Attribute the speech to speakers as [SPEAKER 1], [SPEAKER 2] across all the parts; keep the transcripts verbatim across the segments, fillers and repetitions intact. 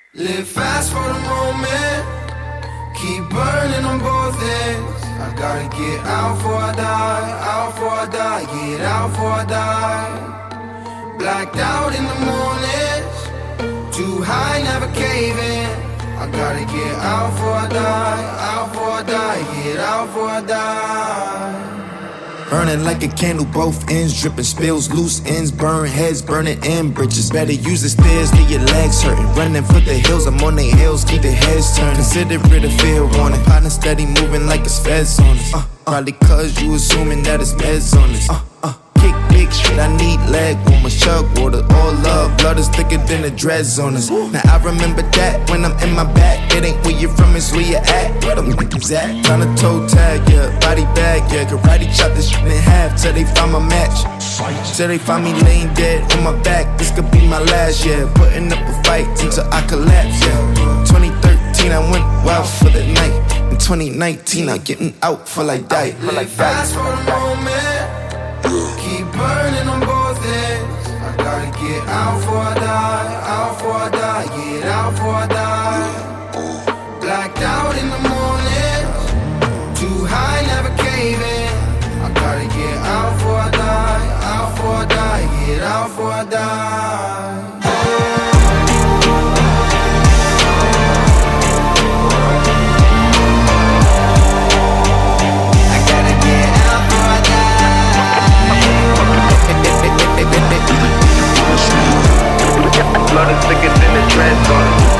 [SPEAKER 1] Live fast for the moment, keep burning on both ends. I gotta get out before I die, out before I die, get out before I die. Blacked out in the mornings, too high, never caving. I gotta get out before I die, out before I die, get out before I die.
[SPEAKER 2] Burning like a candle, both ends dripping, spills, loose ends, burn heads, burning in bridges. Better use the stairs, get your legs hurting. Running for the hills, I'm on their heels, keep the heads turning. Consider it a fair warning. Partner steady moving like it's feds on us. Uh, uh, Probably cause you assuming that it's meds on us. Uh, uh, kick big shit, I need leg warmers, chug water, all love. Blood is thicker than the dreads on us. Now I remember that when I'm in my back. It ain't where you're from, it's where you at. Where them niggas at? Tryna toe tag, yeah, body bag, yeah. Karate chop this shit in half till they find my match. Till they find me laying dead on my back. This could be my last, yeah. Putting up a fight until I collapse, yeah. twenty thirteen, I went wild for the night. In twenty nineteen, I'm getting out for like die. For like
[SPEAKER 1] fast for the moment, keep burning on both ends. I gotta get out before I die, out before I die, get out before I die. Blacked out in the morning, too high, never caving. I gotta get out before I die, out before I die, get out before I die. I gotta get out before I die.
[SPEAKER 3] Blood is thicker than the dreads on it.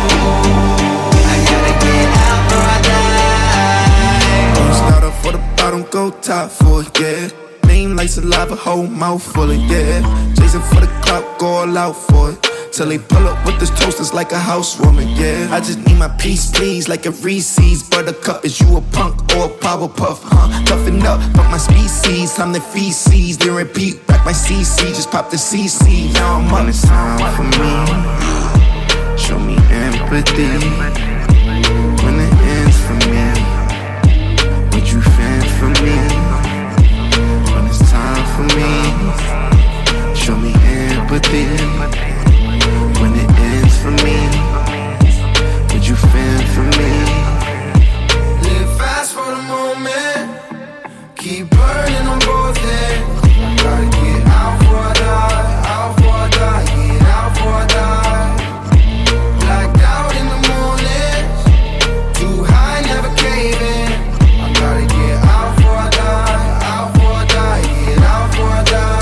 [SPEAKER 2] For the bottom, go top for it, yeah. Name like saliva, whole mouth full of, yeah. Chasing for the clout, go all out for it. Till they pull up with this toasters like a housewarming, yeah. I just need my peace, please, like a Reese's. Buttercup, is you a punk or a power puff, huh? Toughen up, but my species, I'm the feces. They repeat, back my C C, just pop the C C. Now I'm on, it's time for me. Show me empathy when it ends for me. Would you fan for me when it's time for me? Show me empathy when it ends for me. Would you fan for me?
[SPEAKER 1] Live fast for the moment, keep burning on both ends. I gotta get out before I die, out before I die, get out before I die. Blacked out in the morning, too high, never caving. I gotta get out before I die, out before I die, get out before I die.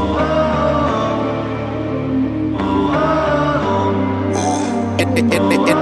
[SPEAKER 2] It, it, it, it,